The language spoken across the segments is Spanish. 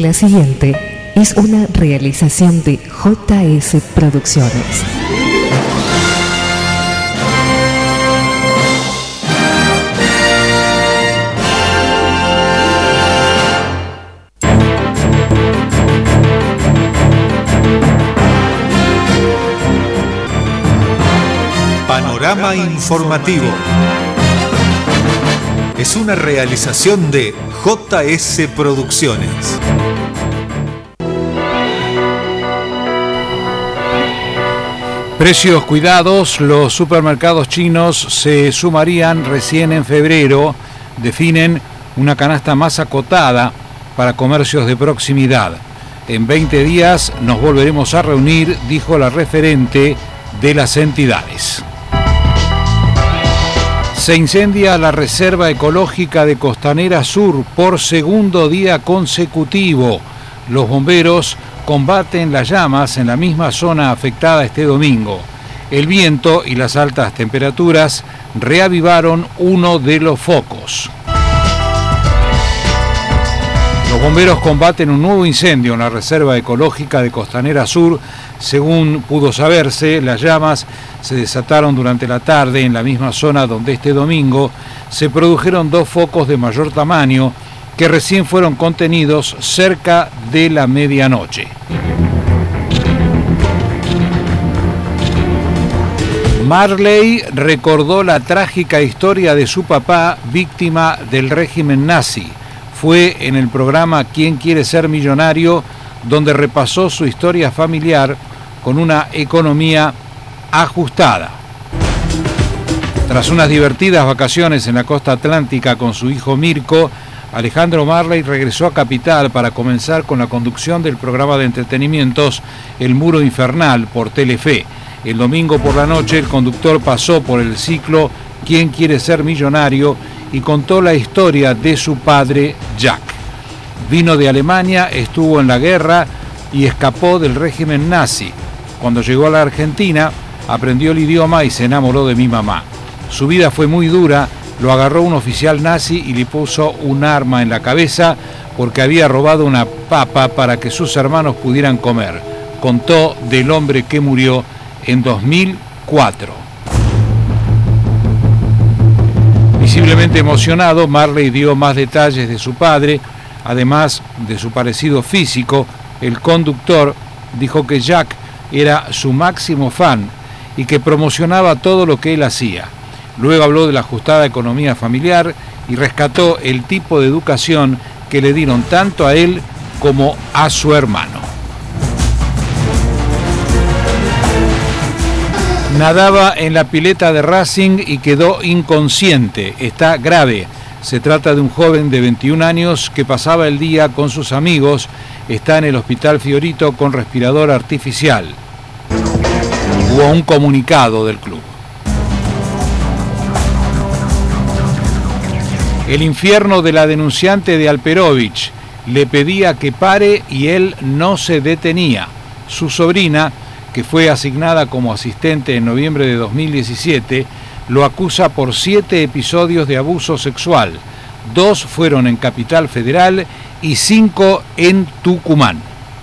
La siguiente es una realización de JS Producciones. Panorama informativo. Es una realización de JS Producciones. Precios cuidados, los supermercados chinos se sumarían recién en febrero, definen una canasta más acotada para comercios de proximidad. En 20 días nos volveremos a reunir, dijo la referente de las entidades. Se incendia la Reserva Ecológica de Costanera Sur por segundo día consecutivo. Los bomberos combaten las llamas en la misma zona afectada este domingo. El viento y las altas temperaturas reavivaron uno de los focos. Los bomberos combaten un nuevo incendio en la Reserva Ecológica de Costanera Sur. Según pudo saberse, las llamas se desataron durante la tarde en la misma zona donde este domingo se produjeron dos focos de mayor tamaño que recién fueron contenidos cerca de la medianoche. Marley recordó la trágica historia de su papá, víctima del régimen nazi. Fue en el programa ¿Quién quiere ser millonario?, donde repasó su historia familiar con una economía ajustada. Tras unas divertidas vacaciones en la costa atlántica con su hijo Mirko, Alejandro Marley regresó a Capital para comenzar con la conducción del programa de entretenimientos El Muro Infernal por Telefe. El domingo por la noche el conductor pasó por el ciclo ¿Quién quiere ser millonario?, y contó la historia de su padre Jack. Vino de Alemania, estuvo en la guerra y escapó del régimen nazi. Cuando llegó a la Argentina, aprendió el idioma y se enamoró de mi mamá. Su vida fue muy dura, lo agarró un oficial nazi y le puso un arma en la cabeza porque había robado una papa para que sus hermanos pudieran comer. Contó del hombre que murió en 2004. Visiblemente emocionado, Marley dio más detalles de su padre, además de su parecido físico. El conductor dijo que Jack era su máximo fan y que promocionaba todo lo que él hacía. Luego habló de la ajustada economía familiar y rescató el tipo de educación que le dieron tanto a él como a su hermano. Nadaba en la pileta de Racing y quedó inconsciente. Está grave. Se trata de un joven de 21 años que pasaba el día con sus amigos. Está en el Hospital Fiorito con respirador artificial. Hubo un comunicado del club. El infierno de la denunciante de Alperovich. Le pedía que pare y él no se detenía. Su sobrina, que fue asignada como asistente en noviembre de 2017, lo acusa por 7 episodios de abuso sexual. 2 fueron en Capital Federal y 5 en Tucumán.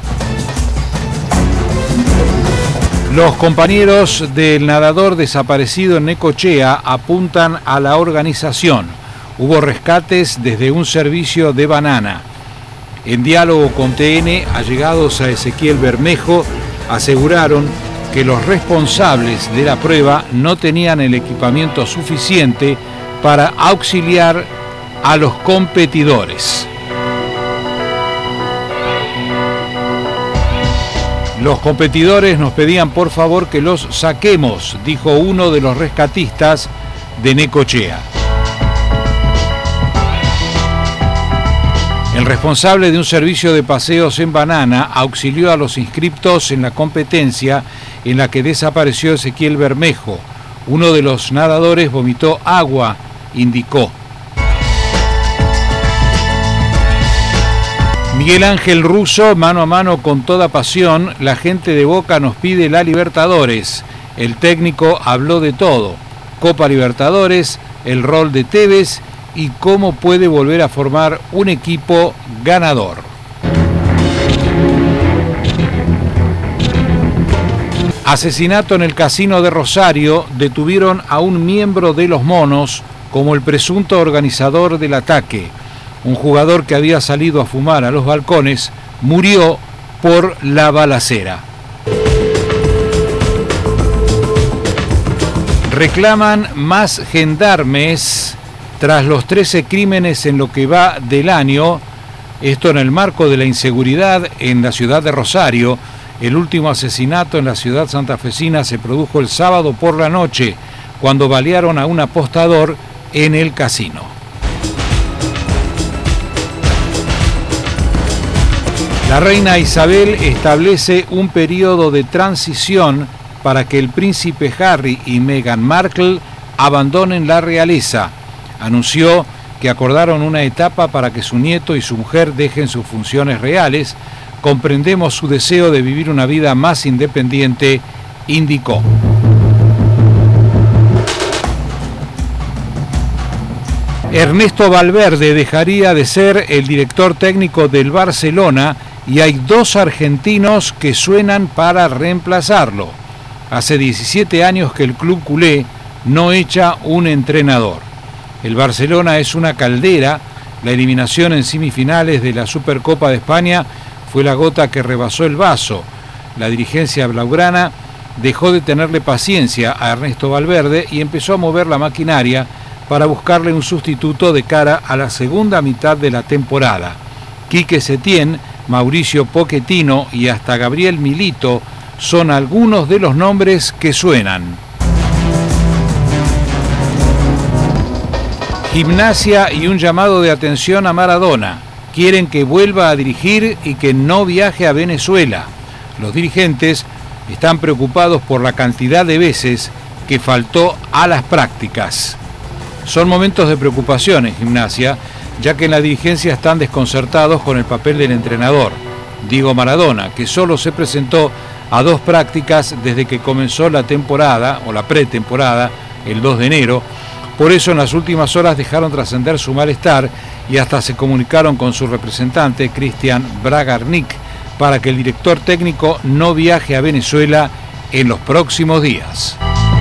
Los compañeros del nadador desaparecido en Necochea apuntan a la organización. Hubo rescates desde un servicio de Banana. En diálogo con TN, allegados a Ezequiel Bermejo aseguraron que los responsables de la prueba no tenían el equipamiento suficiente para auxiliar a los competidores. Los competidores nos pedían por favor que los saquemos, dijo uno de los rescatistas de Necochea. El responsable de un servicio de paseos en Banana auxilió a los inscriptos en la competencia en la que desapareció Ezequiel Bermejo. Uno de los nadadores vomitó agua, indicó. Miguel Ángel Russo, mano a mano con toda pasión, la gente de Boca nos pide la Libertadores. El técnico habló de todo, Copa Libertadores, el rol de Tevez y cómo puede volver a formar un equipo ganador. Asesinato en el casino de Rosario. Detuvieron a un miembro de los Monos como el presunto organizador del ataque. Un jugador que había salido a fumar a los balcones murió por la balacera. Reclaman más gendarmes tras los 13 crímenes en lo que va del año. Esto en el marco de la inseguridad en la ciudad de Rosario. El último asesinato en la ciudad santafesina se produjo el sábado por la noche, cuando balearon a un apostador en el casino. La reina Isabel establece un periodo de transición para que el príncipe Harry y Meghan Markle abandonen la realeza. Anunció que acordaron una etapa para que su nieto y su mujer dejen sus funciones reales. Comprendemos su deseo de vivir una vida más independiente, indicó. Ernesto Valverde dejaría de ser el director técnico del Barcelona y hay 2 argentinos que suenan para reemplazarlo. Hace 17 años que el club culé no echa un entrenador. El Barcelona es una caldera. La eliminación en semifinales de la Supercopa de España fue la gota que rebasó el vaso. La dirigencia blaugrana dejó de tenerle paciencia a Ernesto Valverde y empezó a mover la maquinaria para buscarle un sustituto de cara a la segunda mitad de la temporada. Quique Setién, Mauricio Pochettino y hasta Gabriel Milito son algunos de los nombres que suenan. Gimnasia y un llamado de atención a Maradona. Quieren que vuelva a dirigir y que no viaje a Venezuela. Los dirigentes están preocupados por la cantidad de veces que faltó a las prácticas. Son momentos de preocupación en Gimnasia, ya que en la dirigencia están desconcertados con el papel del entrenador, Diego Maradona, que solo se presentó a 2 prácticas desde que comenzó la temporada, o la pretemporada, el 2 de enero. Por eso en las últimas horas dejaron trascender su malestar y hasta se comunicaron con su representante, Cristian Bragarnik, para que el director técnico no viaje a Venezuela en los próximos días.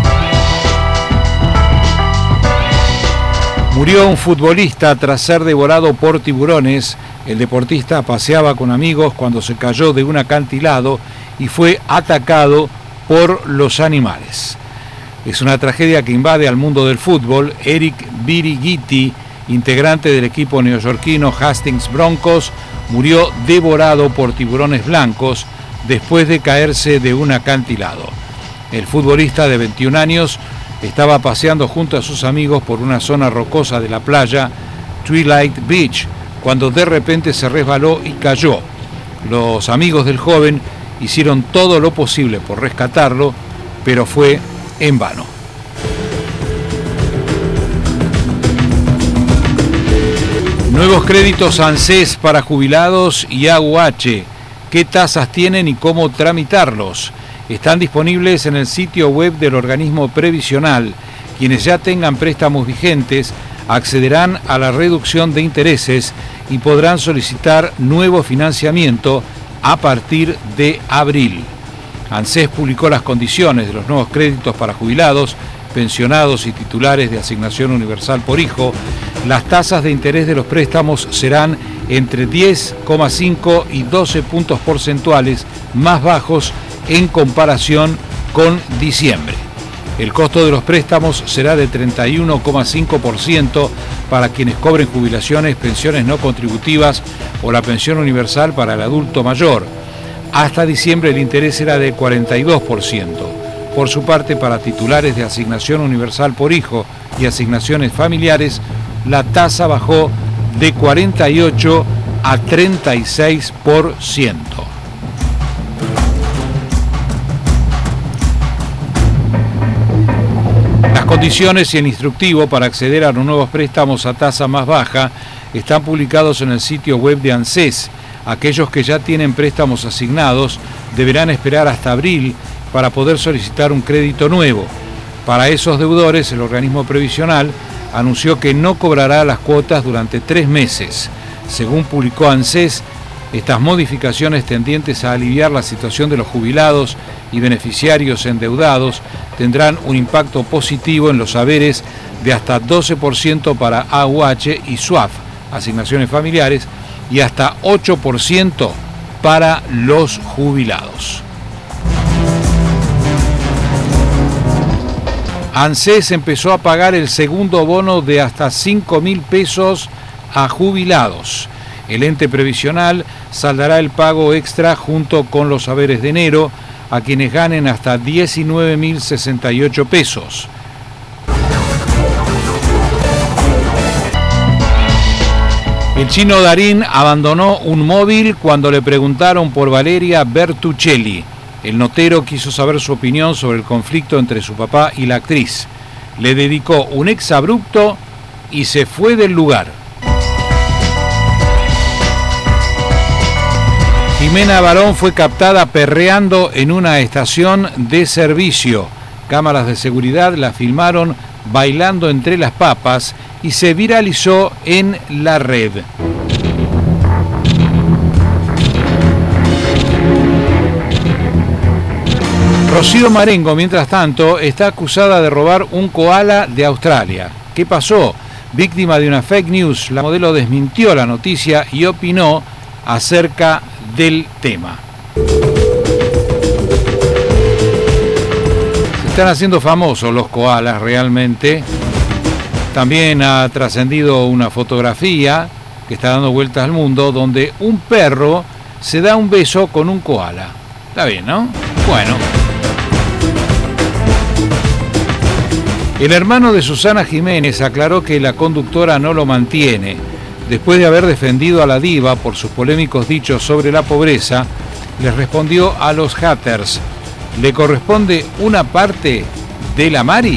Murió un futbolista tras ser devorado por tiburones. El deportista paseaba con amigos cuando se cayó de un acantilado y fue atacado por los animales. Es una tragedia que invade al mundo del fútbol. Eric Birighitti, integrante del equipo neoyorquino Hastings Broncos, murió devorado por tiburones blancos después de caerse de un acantilado. El futbolista de 21 años estaba paseando junto a sus amigos por una zona rocosa de la playa Twilight Beach, cuando de repente se resbaló y cayó. Los amigos del joven hicieron todo lo posible por rescatarlo, pero fue en vano. Nuevos créditos ANSES para jubilados y AUH. ¿Qué tasas tienen y cómo tramitarlos? Están disponibles en el sitio web del organismo previsional. Quienes ya tengan préstamos vigentes accederán a la reducción de intereses y podrán solicitar nuevo financiamiento a partir de abril. ANSES publicó las condiciones de los nuevos créditos para jubilados, pensionados y titulares de asignación universal por hijo. Las tasas de interés de los préstamos serán entre 10,5 y 12 puntos porcentuales más bajos en comparación con diciembre. El costo de los préstamos será de 31,5% para quienes cobren jubilaciones, pensiones no contributivas o la pensión universal para el adulto mayor. Hasta diciembre el interés era de 42%. Por su parte, para titulares de asignación universal por hijo y asignaciones familiares, la tasa bajó de 48 a 36%. Las condiciones y el instructivo para acceder a los nuevos préstamos a tasa más baja están publicados en el sitio web de ANSES. Aquellos que ya tienen préstamos asignados deberán esperar hasta abril para poder solicitar un crédito nuevo. Para esos deudores, el organismo previsional anunció que no cobrará las cuotas durante 3 meses. Según publicó ANSES, Estas modificaciones tendientes a aliviar la situación de los jubilados y beneficiarios endeudados tendrán un impacto positivo en los saberes de hasta 12% para AUH y SUAF, asignaciones familiares, y hasta 8% para los jubilados. ANSES empezó a pagar el segundo bono de hasta 5.000 pesos a jubilados. El ente previsional saldará el pago extra junto con los saberes de enero a quienes ganen hasta 19.068 pesos. El chino Darín abandonó un móvil cuando le preguntaron por Valeria Bertuccelli. El notero quiso saber su opinión sobre el conflicto entre su papá y la actriz. Le dedicó un exabrupto y se fue del lugar. Jimena Barón fue captada perreando en una estación de servicio. Cámaras de seguridad la filmaron bailando entre las papas y se viralizó en la red. Rocío Marengo, mientras tanto, está acusada de robar un koala de Australia. ¿Qué pasó? Víctima de una fake news, la modelo desmintió la noticia y opinó acerca del tema. Se están haciendo famosos los koalas realmente. También ha trascendido una fotografía que está dando vueltas al mundo donde un perro se da un beso con un koala. Está bien, ¿no? Bueno. El hermano de Susana Jiménez aclaró que la conductora no lo mantiene. Después de haber defendido a la diva por sus polémicos dichos sobre la pobreza, les respondió a los haters: ¿le corresponde una parte de la Mari?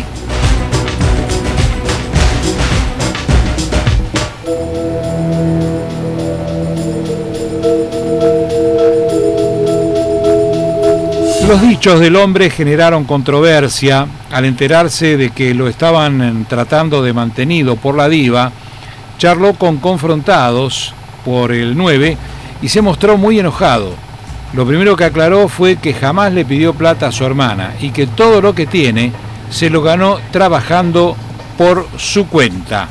Los dichos del hombre generaron controversia al enterarse de que lo estaban tratando de mantenido por la diva. Charló con Confrontados por el 9 y se mostró muy enojado. Lo primero que aclaró fue que jamás le pidió plata a su hermana y que todo lo que tiene se lo ganó trabajando por su cuenta.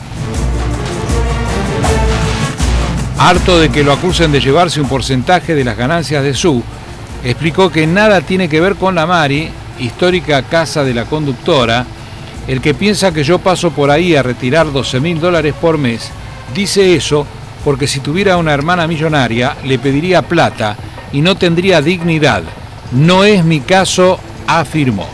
Harto de que lo acusen de llevarse un porcentaje de las ganancias de Su, explicó que nada tiene que ver con la Mari, histórica casa de la conductora. El que piensa que yo paso por ahí a retirar $12.000 por mes, dice eso porque si tuviera una hermana millonaria le pediría plata y no tendría dignidad. No es mi caso, afirmó.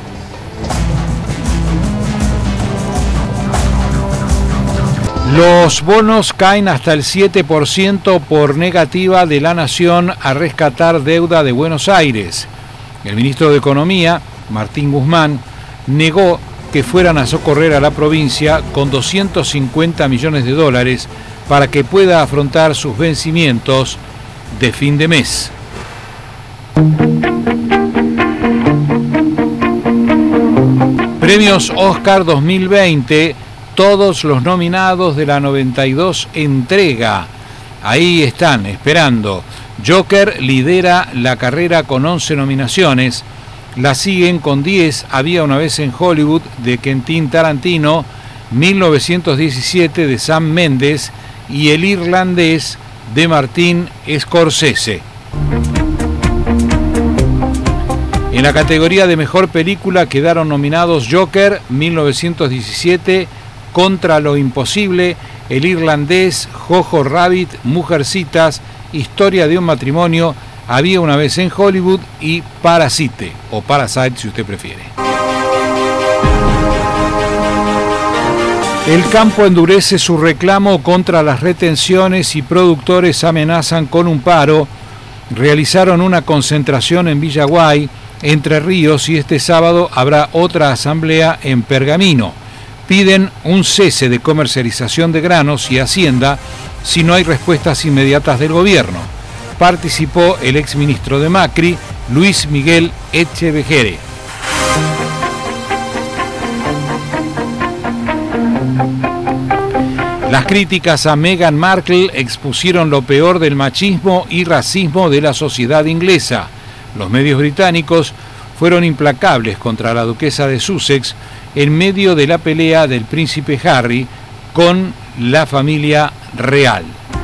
Los bonos caen hasta el 7% por negativa de la Nación a rescatar deuda de Buenos Aires. El ministro de Economía, Martín Guzmán, negó que fueran a socorrer a la provincia con $250 millones para que pueda afrontar sus vencimientos de fin de mes. Premios Oscar 2020, todos los nominados de la 92 entrega. Ahí están, esperando. Joker lidera la carrera con 11 nominaciones. La siguen con 10 Había una vez en Hollywood de Quentin Tarantino, 1917 de Sam Mendes y El Irlandés de Martin Scorsese. En la categoría de mejor película quedaron nominados Joker, 1917, Contra lo imposible, El Irlandés, Jojo Rabbit, Mujercitas, Historia de un matrimonio, Había una vez en Hollywood y Parasite, o Parasite si usted prefiere. El campo endurece su reclamo contra las retenciones y productores amenazan con un paro. Realizaron una concentración en Villaguay, Entre Ríos, y este sábado habrá otra asamblea en Pergamino. Piden un cese de comercialización de granos y Hacienda si no hay respuestas inmediatas del gobierno. Participó el exministro de Macri, Luis Miguel Echevejere. Las críticas a Meghan Markle expusieron lo peor del machismo y racismo de la sociedad inglesa. Los medios británicos fueron implacables contra la duquesa de Sussex en medio de la pelea del príncipe Harry con la familia real.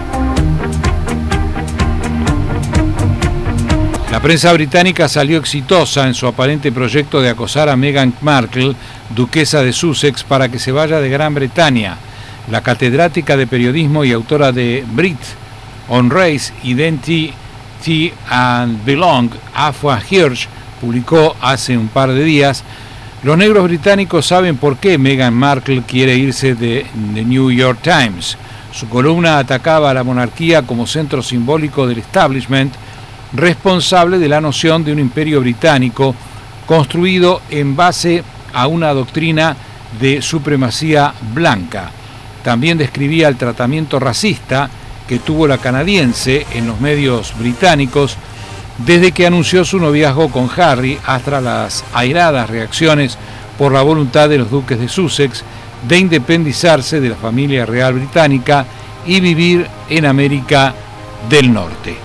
La prensa británica salió exitosa en su aparente proyecto de acosar a Meghan Markle, duquesa de Sussex, para que se vaya de Gran Bretaña. La catedrática de periodismo y autora de Brit on Race, Identity and Belong, Afua Hirsch, publicó hace un par de días: los negros británicos saben por qué Meghan Markle quiere irse de The New York Times. Su columna atacaba a la monarquía como centro simbólico del establishment, responsable de la noción de un imperio británico construido en base a una doctrina de supremacía blanca. También describía el tratamiento racista que tuvo la canadiense en los medios británicos desde que anunció su noviazgo con Harry, hasta las airadas reacciones por la voluntad de los duques de Sussex de independizarse de la familia real británica y vivir en América del Norte.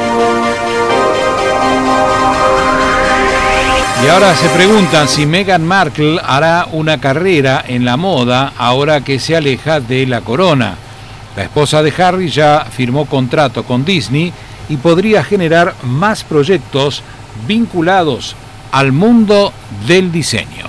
Y ahora se preguntan si Meghan Markle hará una carrera en la moda ahora que se aleja de la corona. La esposa de Harry ya firmó contrato con Disney y podría generar más proyectos vinculados al mundo del diseño.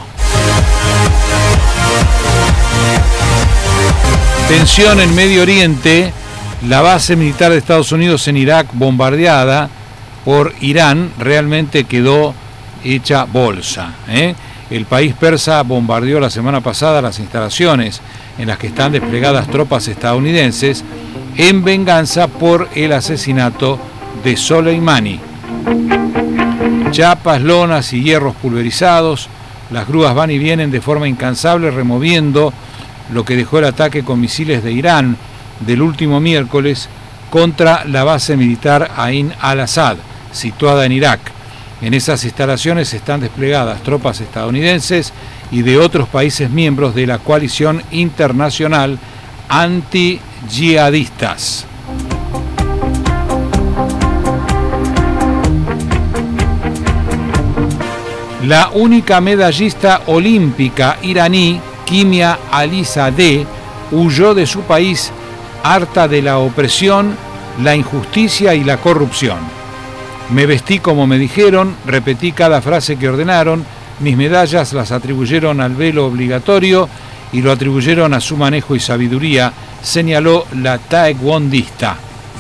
Tensión en Medio Oriente. La base militar de Estados Unidos en Irak, bombardeada por Irán, realmente quedó hecha bolsa. El país persa bombardeó la semana pasada las instalaciones en las que están desplegadas tropas estadounidenses en venganza por el asesinato de Soleimani. Chapas, lonas y hierros pulverizados. Las grúas van y vienen de forma incansable removiendo lo que dejó el ataque con misiles de Irán del último miércoles contra la base militar Ain al-Assad, situada en Irak. En esas instalaciones están desplegadas tropas estadounidenses y de otros países miembros de la coalición internacional anti-yihadistas. La única medallista olímpica iraní, Kimia Alizadeh, huyó de su país harta de la opresión, la injusticia y la corrupción. Me vestí como me dijeron, repetí cada frase que ordenaron, mis medallas las atribuyeron al velo obligatorio y lo atribuyeron a su manejo y sabiduría, señaló la taekwondista.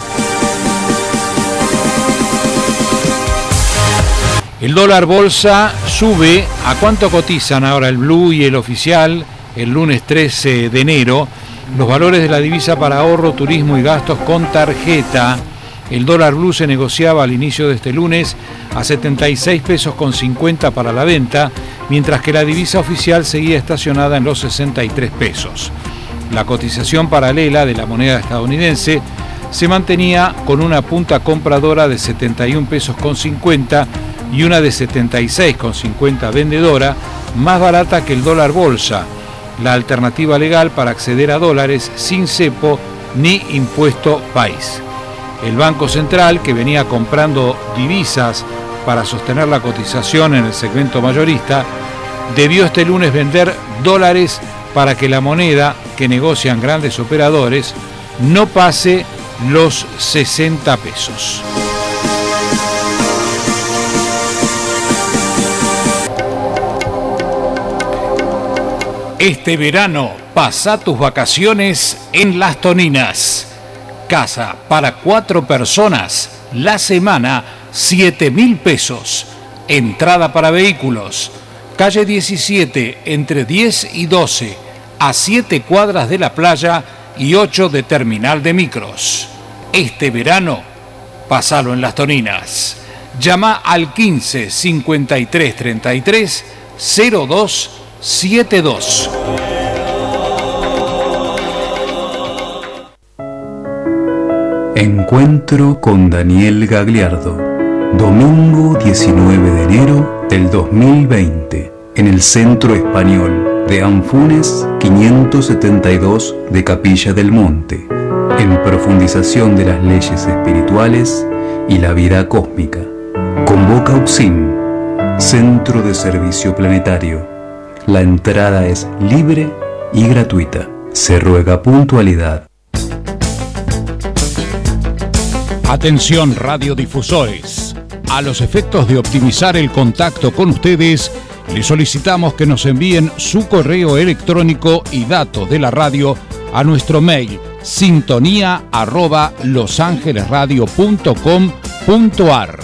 El dólar bolsa sube. ¿A cuánto cotizan ahora el blue y el oficial el lunes 13 de enero? Los valores de la divisa para ahorro, turismo y gastos con tarjeta. El dólar blue se negociaba al inicio de este lunes a 76 pesos con 50 para la venta, mientras que la divisa oficial seguía estacionada en los 63 pesos. La cotización paralela de la moneda estadounidense se mantenía con una punta compradora de 71 pesos con 50 y una de 76 con 50 vendedora, más barata que el dólar bolsa, la alternativa legal para acceder a dólares sin cepo ni impuesto país. El Banco Central, que venía comprando divisas para sostener la cotización en el segmento mayorista, debió este lunes vender dólares para que la moneda que negocian grandes operadores no pase los 60 pesos. Este verano, pasa tus vacaciones en Las Toninas. Casa para 4 personas, la semana, 7.000 pesos. Entrada para vehículos. Calle 17, entre 10 y 12, a 7 cuadras de la playa y 8 de terminal de micros. Este verano, pasalo en Las Toninas. Llama al 15 53 33 02 72. Encuentro con Daniel Gagliardo. Domingo 19 de enero del 2020, en el Centro Español de Anfunes, 572 de Capilla del Monte, en profundización de las leyes espirituales y la vida cósmica. Convoca UPSIM, Centro de Servicio Planetario. La entrada es libre y gratuita. Se ruega puntualidad. Atención radiodifusores. A los efectos de optimizar el contacto con ustedes, les solicitamos que nos envíen su correo electrónico y datos de la radio a nuestro mail sintonía@losangelesradio.com.ar,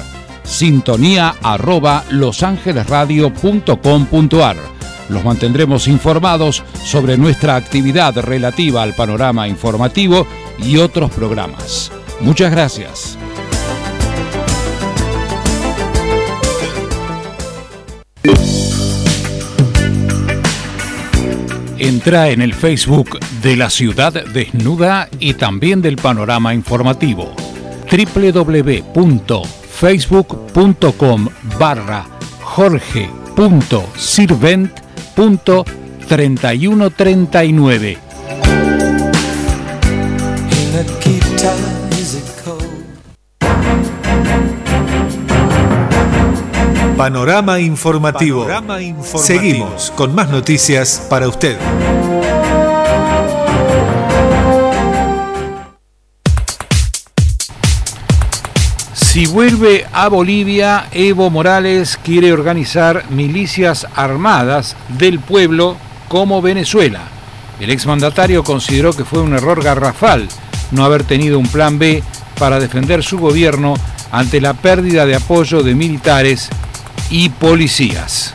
sintonía@losangelesradio.com.ar. Los mantendremos informados sobre nuestra actividad relativa al panorama informativo y otros programas. Muchas gracias. Entra en el Facebook de La Ciudad Desnuda y también del panorama informativo. www.facebook.com/jorge.sirvent.3139. Panorama informativo. Seguimos con más noticias para usted. Si vuelve a Bolivia, Evo Morales quiere organizar milicias armadas del pueblo como Venezuela. El exmandatario consideró que fue un error garrafal no haber tenido un plan B para defender su gobierno ante la pérdida de apoyo de militares y policías.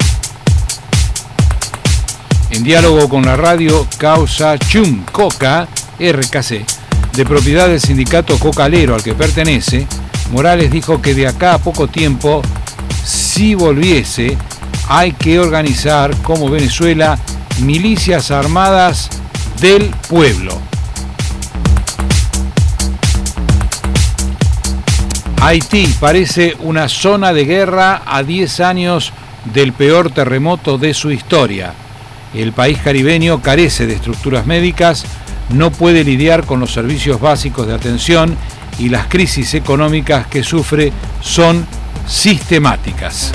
En diálogo con la radio Causa Chum Coca, RKC, de propiedad del sindicato cocalero al que pertenece, Morales dijo que de acá a poco tiempo, si volviese, hay que organizar como Venezuela milicias armadas del pueblo. Haití parece una zona de guerra a 10 años del peor terremoto de su historia. El país caribeño carece de estructuras médicas, no puede lidiar con los servicios básicos de atención y las crisis económicas que sufre son sistemáticas.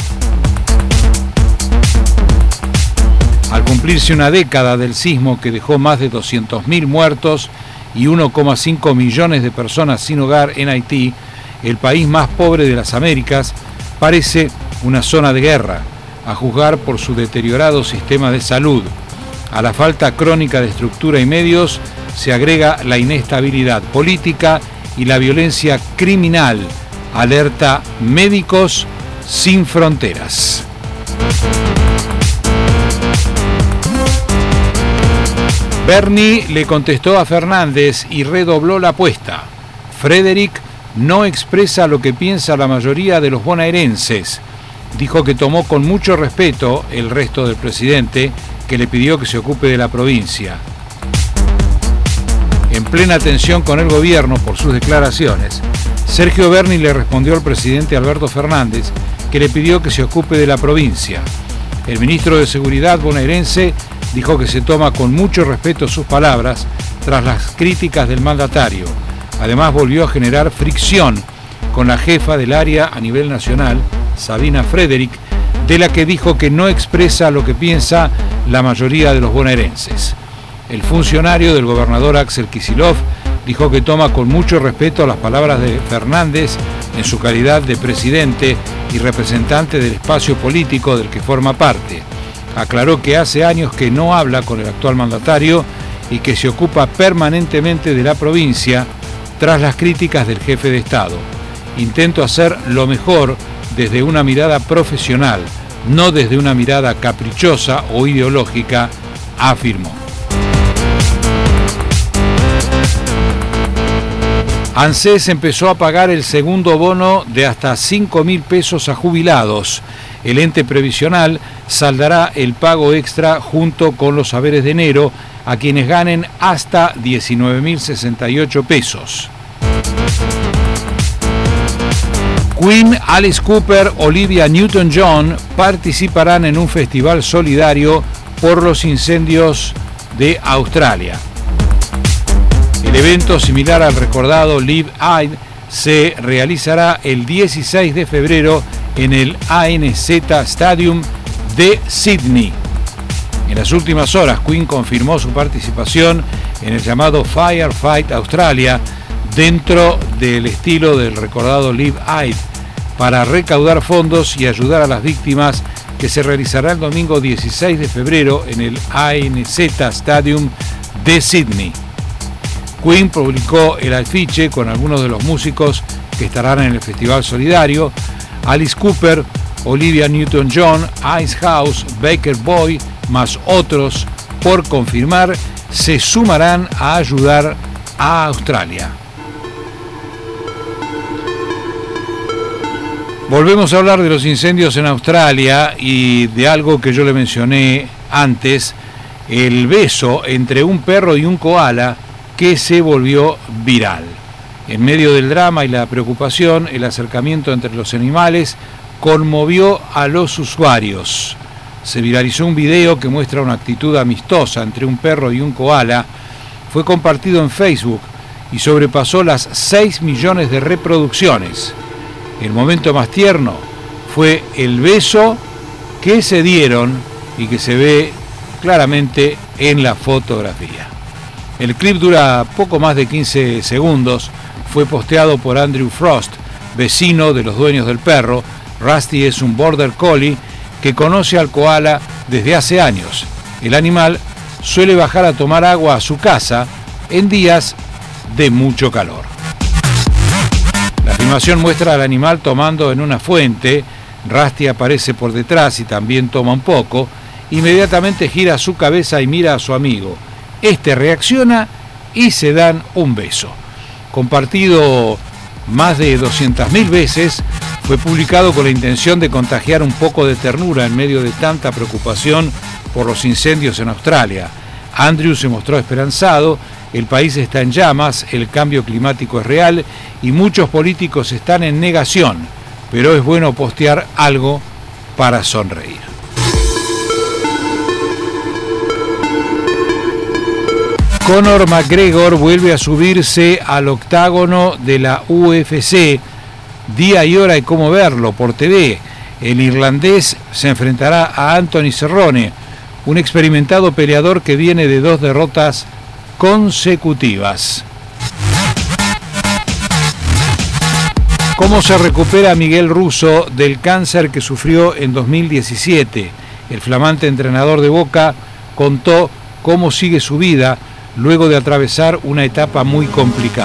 Al cumplirse una década del sismo que dejó más de 200.000 muertos y 1,5 millones de personas sin hogar en Haití, el país más pobre de las Américas, parece una zona de guerra, a juzgar por su deteriorado sistema de salud. A la falta crónica de estructura y medios se agrega la inestabilidad política y la violencia criminal, alerta Médicos Sin Fronteras. Bernie le contestó a Fernández y redobló la apuesta. Frederick no expresa lo que piensa la mayoría de los bonaerenses. Dijo que tomó con mucho respeto el resto del presidente, que le pidió que se ocupe de la provincia. En plena tensión con el gobierno por sus declaraciones, Sergio Berni le respondió al presidente Alberto Fernández, que le pidió que se ocupe de la provincia. El ministro de Seguridad bonaerense dijo que se toma con mucho respeto sus palabras tras las críticas del mandatario. Además, volvió a generar fricción con la jefa del área a nivel nacional, Sabina Frederick, de la que dijo que no expresa lo que piensa la mayoría de los bonaerenses. El funcionario del gobernador Axel Kicillof dijo que toma con mucho respeto las palabras de Fernández en su calidad de presidente y representante del espacio político del que forma parte. Aclaró que hace años que no habla con el actual mandatario y que se ocupa permanentemente de la provincia tras las críticas del jefe de Estado. Intento hacer lo mejor desde una mirada profesional, no desde una mirada caprichosa o ideológica, afirmó. ANSES empezó a pagar el segundo bono de hasta 5.000 pesos a jubilados. El ente previsional saldará el pago extra junto con los haberes de enero a quienes ganen hasta 19.068 pesos. Queen, Alice Cooper, Olivia Newton-John participarán en un festival solidario por los incendios de Australia. El evento, similar al recordado Live Aid, se realizará el 16 de febrero en el ANZ Stadium de Sydney. En las últimas horas, Queen confirmó su participación en el llamado Firefight Australia, dentro del estilo del recordado Live Aid, para recaudar fondos y ayudar a las víctimas, que se realizará el domingo 16 de febrero en el ANZ Stadium de Sydney. Queen publicó el afiche con algunos de los músicos que estarán en el Festival Solidario: Alice Cooper, Olivia Newton-John, Icehouse, Baker Boy, más otros por confirmar, se sumarán a ayudar a Australia. Volvemos a hablar de los incendios en Australia y de algo que yo le mencioné antes, el beso entre un perro y un koala que se volvió viral. En medio del drama y la preocupación, el acercamiento entre los animales conmovió a los usuarios. Se viralizó un video que muestra una actitud amistosa entre un perro y un koala. Fue compartido en Facebook y sobrepasó las 6 millones de reproducciones. El momento más tierno fue el beso que se dieron y que se ve claramente en la fotografía. El clip dura poco más de 15 segundos. Fue posteado por Andrew Frost, vecino de los dueños del perro. Rusty es un border collie que conoce al koala desde hace años. El animal suele bajar a tomar agua a su casa en días de mucho calor. La filmación muestra al animal tomando en una fuente. Rusty aparece por detrás y también toma un poco. Inmediatamente gira su cabeza y mira a su amigo. Este reacciona y se dan un beso. Compartido más de 200.000 veces, fue publicado con la intención de contagiar un poco de ternura en medio de tanta preocupación por los incendios en Australia. Andrew se mostró esperanzado. El país está en llamas, el cambio climático es real y muchos políticos están en negación, pero es bueno postear algo para sonreír. Conor McGregor vuelve a subirse al octágono de la UFC. Día y hora y cómo verlo por TV. El irlandés se enfrentará a Anthony Cerrone, un experimentado peleador que viene de 2 derrotas consecutivas. ¿Cómo se recupera Miguel Russo del cáncer que sufrió en 2017? El flamante entrenador de Boca contó cómo sigue su vida luego de atravesar una etapa muy complicada.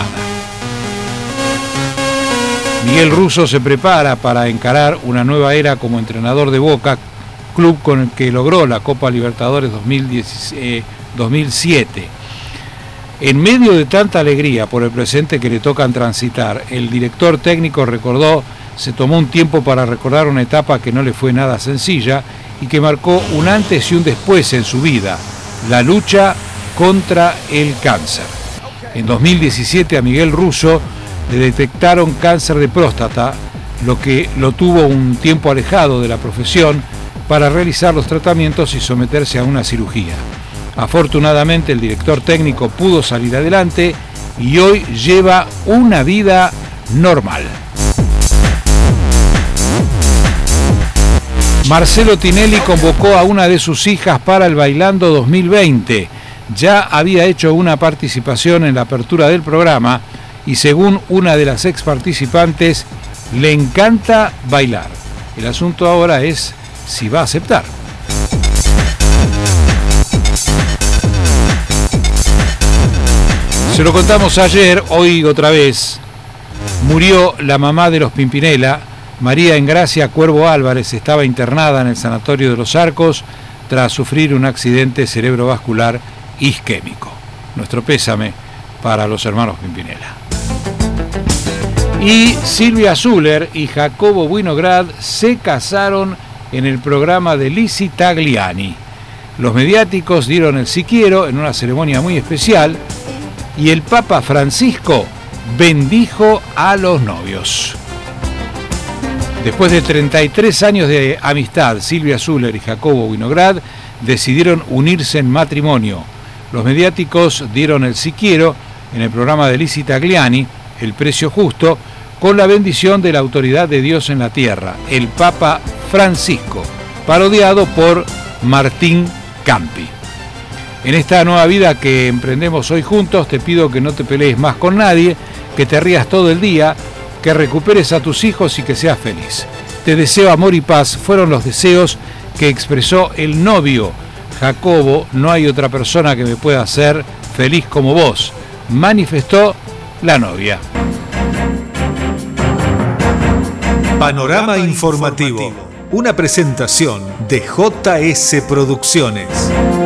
Miguel Russo se prepara para encarar una nueva era como entrenador de Boca, club con el que logró la Copa Libertadores 2007. En medio de tanta alegría por el presente que le tocan transitar, el director técnico recordó, se tomó un tiempo para recordar una etapa que no le fue nada sencilla y que marcó un antes y un después en su vida, la lucha contra el cáncer. En 2017 a Miguel Russo le detectaron cáncer de próstata, lo que lo tuvo un tiempo alejado de la profesión para realizar los tratamientos y someterse a una cirugía. Afortunadamente el director técnico pudo salir adelante y hoy lleva una vida normal. Marcelo Tinelli convocó a una de sus hijas para el Bailando 2020. Ya había hecho una participación en la apertura del programa y según una de las ex participantes, le encanta bailar. El asunto ahora es si va a aceptar. Se lo contamos ayer, hoy otra vez. Murió la mamá de los Pimpinela. María Engracia Cuervo Álvarez estaba internada en el Sanatorio de los Arcos tras sufrir un accidente cerebrovascular isquémico. Nuestro pésame para los hermanos Pimpinela. Y Silvia Zuller y Jacobo Winograd se casaron en el programa de Lizzie Tagliani. Los mediáticos dieron el sí quiero en una ceremonia muy especial y el Papa Francisco bendijo a los novios. Después de 33 años de amistad, Silvia Zuller y Jacobo Winograd decidieron unirse en matrimonio. Los mediáticos dieron el si quiero en el programa de Lizzie Tagliani, El precio justo, con la bendición de la autoridad de Dios en la tierra, el Papa Francisco, parodiado por Martín Campi. En esta nueva vida que emprendemos hoy juntos, te pido que no te pelees más con nadie, que te rías todo el día, que recuperes a tus hijos y que seas feliz. Te deseo amor y paz, fueron los deseos que expresó el novio Jacobo. No hay otra persona que me pueda hacer feliz como vos, manifestó la novia. Panorama informativo, una presentación de JS Producciones.